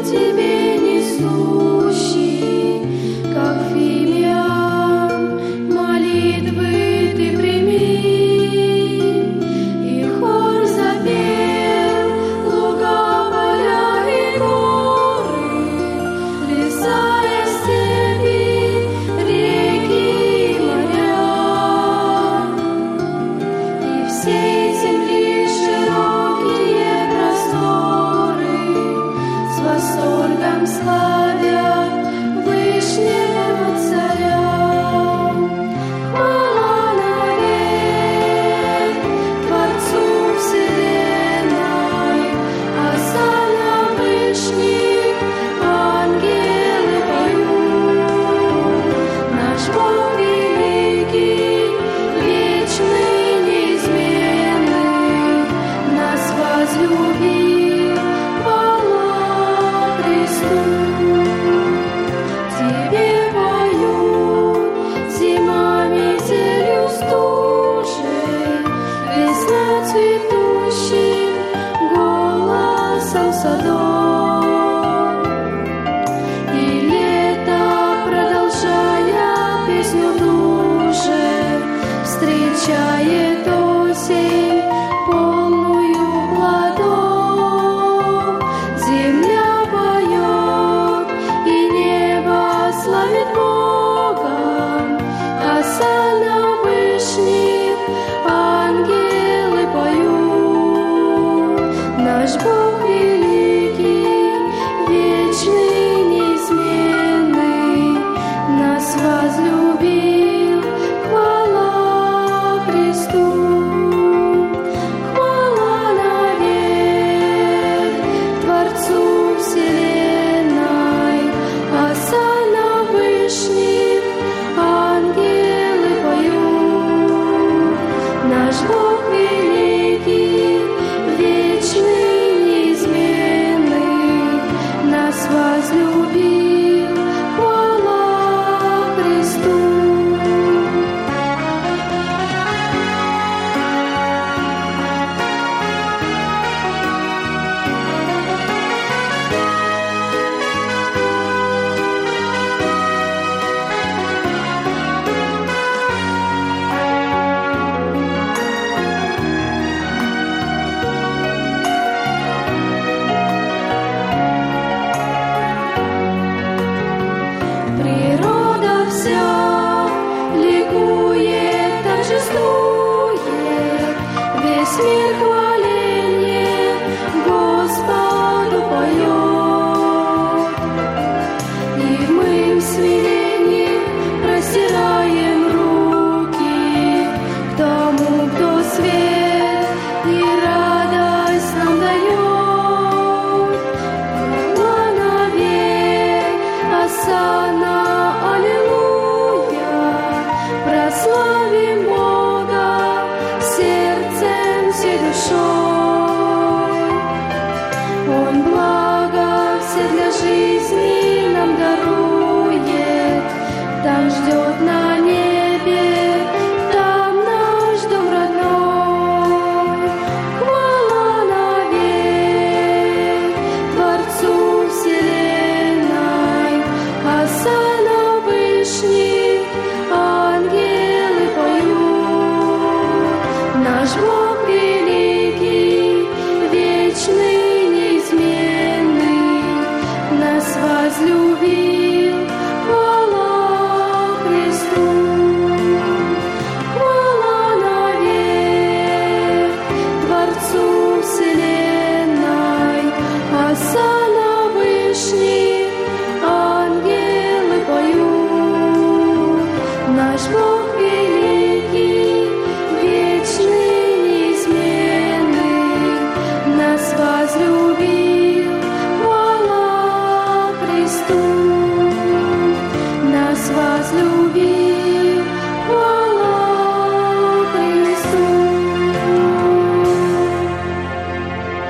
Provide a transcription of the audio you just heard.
встречает осень полную плодов. Земля поет, и небо славит Бога, оса на вышних ангелы поют. Наш Бог великий, вечный, неизменный, нас возлюбил. Хвала Христу, хвала навек Творцу вселенной, оса на вышних ангелы поют. Наш Бог великий, вечный, неизменный, нас возлюбил. Хвала Христу. Природа вся ликует, торжествует, весь мир хваление Господу поет. И мы в смирении простираем руки к тому, кто свет и радость нам дает. Хвала навек, осанна, аллилуйя, прославим Бога сердцем, всей душой. Он благо все для жизни нам дарует, там ждет на небе, там наш дом родной. Хвала навек Творцу вселенной, оса на вышних ангелы поют. Наш Бог великий, вечный, неизменный, нас возлюбил.